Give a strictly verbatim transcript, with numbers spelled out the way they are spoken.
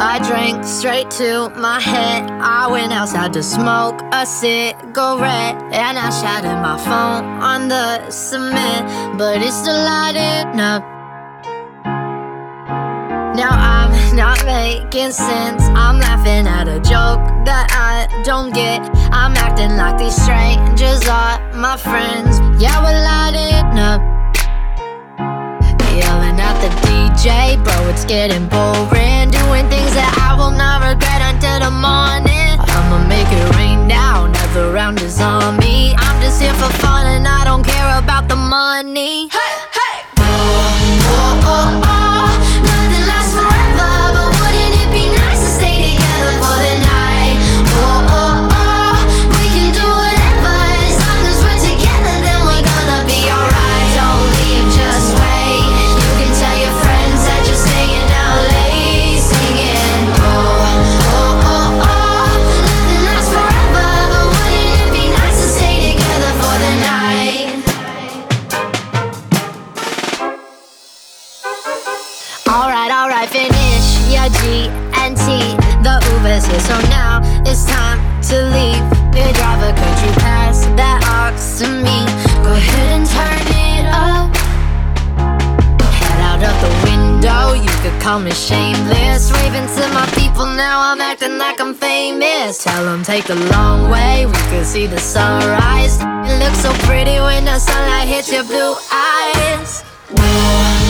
I drank straight to my head. I went outside to smoke a cigarette, and I shattered my phone on the cement, but it's still lighting up. Now I'm not making sense. I'm laughing at a joke that I don't get. I'm acting like these strangers are my friends. Yeah, we're lighting up, yelling at the D J, bro, it's getting boring. Doing things that I will not regret until the morning. I'ma make it rain now, another round is on me. I'm just here for fun and I don't care about the money. Hey, hey! Oh, oh, oh, oh. Nothing lasts forever, but wouldn't it be nice to stay together for the night? Oh, oh, oh. We can do whatever, as long as we're together, then we're gonna be alright. Don't leave, just wait. You can tell your friends that you're staying out late, singing oh, oh, oh, oh. Nothing lasts forever, but wouldn't it be nice to stay together for the night? Alright, alright, finish your G and T. The Uber's here, so now it's time to leave. You drive a country past that aux to me. Go ahead and turn it up. Head out of the window, you could call me shameless. Raving to my people, now I'm acting like I'm famous. Tell them take the long way, we could see the sunrise. It looks so pretty when the sunlight hits your blue eyes. Whoa.